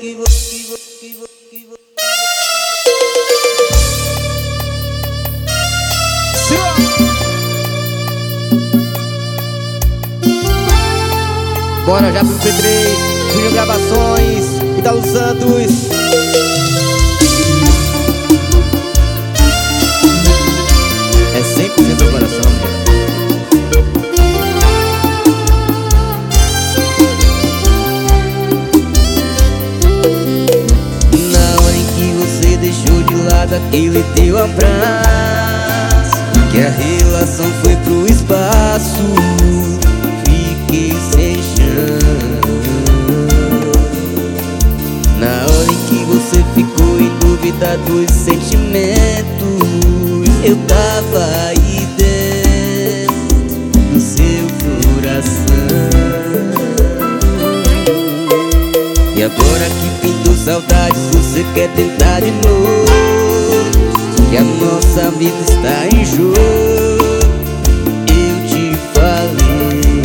Bora já pro P3, Júnior Gravações, Italo Santos. É 100% do coração, gente. Na hora em que você deixou de lado aquele teu abraço, que a relação foi pro espaço, fiquei sem chão. Na hora em que você ficou em dúvida dos sentimentos, eu tava aí dentro do seu coração. E agora que pintou saudades, você quer tentar de novo, que a nossa vida está em jogo. Eu te falei,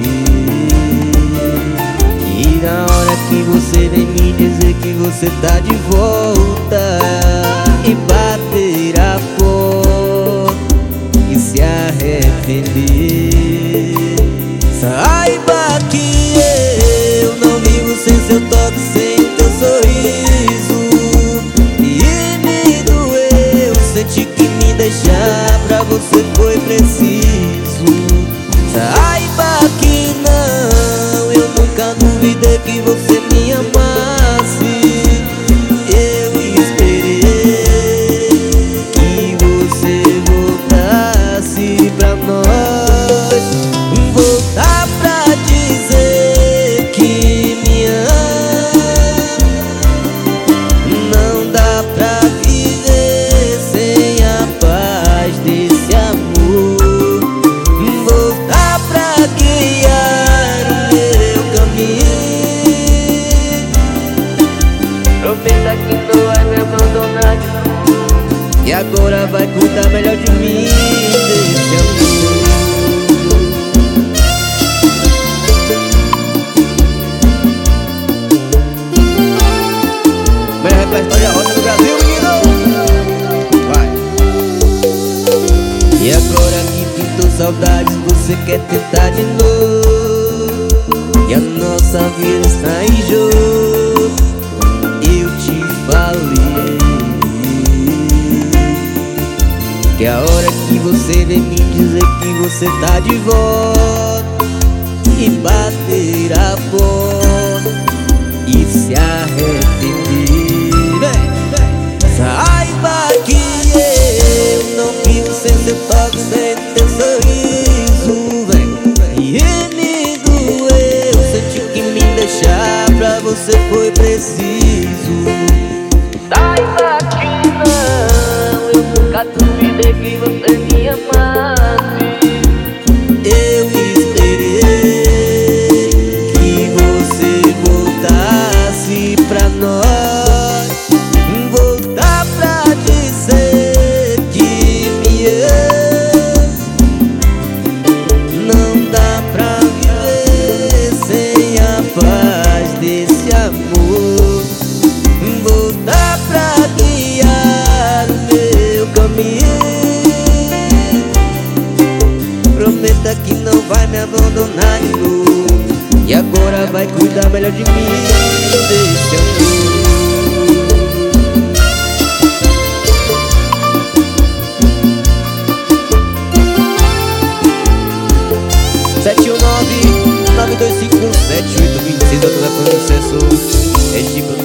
e na hora que você vem me dizer que você tá de volta e bater a porta e se arrepender, saiba que eu não vivo sem seu toque, sem teu sorriso. E me doeu, senti que me deixar pra você foi preciso. Saiba que não, eu nunca duvidei que você me amasse. Eu esperei que você voltasse pra nós, voltar pra dizer que me ama. Não dá pra viver sem a paz desse amor, voltar pra guiar o meu caminho. Prometa que não vai me abandonar de novo, e agora vai cuidar melhor de mim, desse amor. Melhor repertório da roda do Brasil, menino! Vai! E agora que pintou saudades, você quer tentar de novo, e a nossa vida está em jogo. Eu te falei que a hora que você vem me dizer que você tá de volta e bater a porta e se arrepender, saiba que eu não vivo sem seu toque, sem teu sorriso, vem. E me doeu, senti que me deixar pra você foi preciso. Saiba que não, eu nunca duvidei que você me amasse. Eu esperei que você voltasse pra nós, voltar pra dizer que me ama. Não dá pra viver sem a paz desse amor, voltar pra guiar o meu caminho. Prometa que não vai me abandonar de novo, e agora vai cuidar melhor de mim, desse amor. 719-925-7826, eu tô levando sucesso. É Chico.